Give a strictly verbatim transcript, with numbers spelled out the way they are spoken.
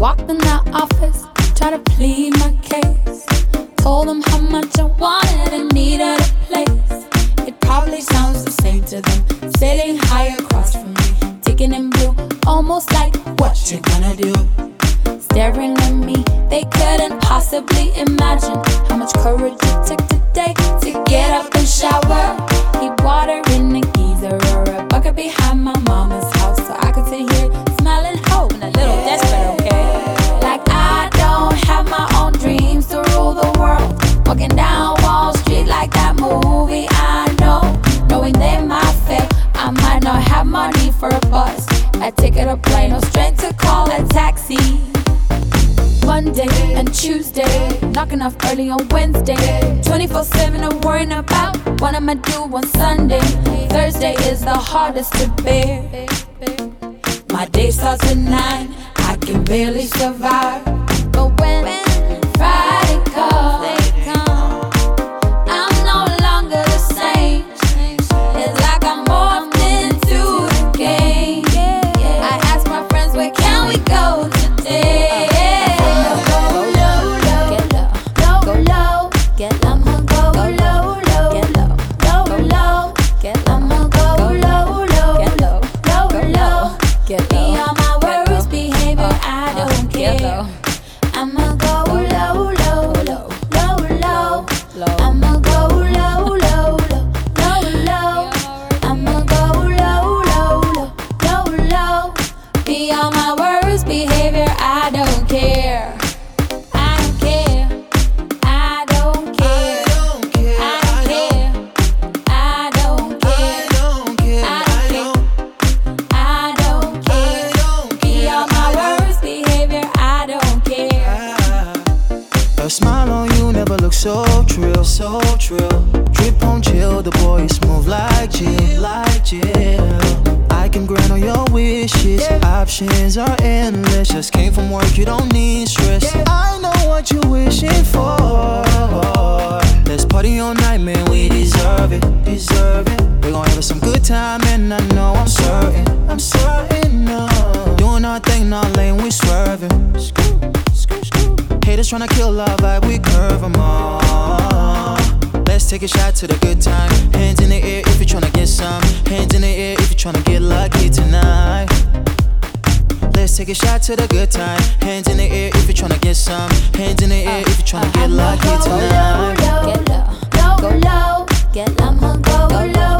Walked in the office, tried to plead my case. Told them how much I wanted and needed a place. It probably sounds the same to them, sitting high across from me, ticking in blue, almost like, what you gonna do? Staring at me, they couldn't possibly imagine how much courage it took today to get up and shower. Keep water in the geyser or a bucket behind my mama's house, so I could sit here smiling, hope, and a little desperate, okay? Like I don't have my own dreams to rule the world. Walking down Wall Street like that movie, I know. Knowing they might fail, I might not have money for a bus, a ticket, a plane, or straight to call a taxi. Monday and Tuesday, knocking off early on Wednesday. twenty-four seven I'm worrying about what I'ma do on Sunday. Thursday is the hardest to bear. My day starts at nine, I can barely survive. But when Friday comes, I'm no longer the same. It's like I'm morphed into the game. I ask my friends, where can we go today? So trill, so trill. Drip on chill, the boy is smooth like Jill, like Jill. I can grant all your wishes, options are endless. Just came from work, you don't need stress. I know what you're wishing for. Let's party all night, man, we deserve it, deserve it. We're gonna have some good time, and I know I'm certain, I'm certain, no. Doing our thing, our lane, we swerving. Haters tryna kill our vibe, we curve them all. Let's take a shot to the good time. Hands in the air if you're tryna get some. Hands in the air if you're tryna get lucky tonight. Let's take a shot to the good time. Hands in the air if you're tryna get some. Hands in the air if you're tryna get lucky tonight. Get low, go low, get low, get low, I'ma go low.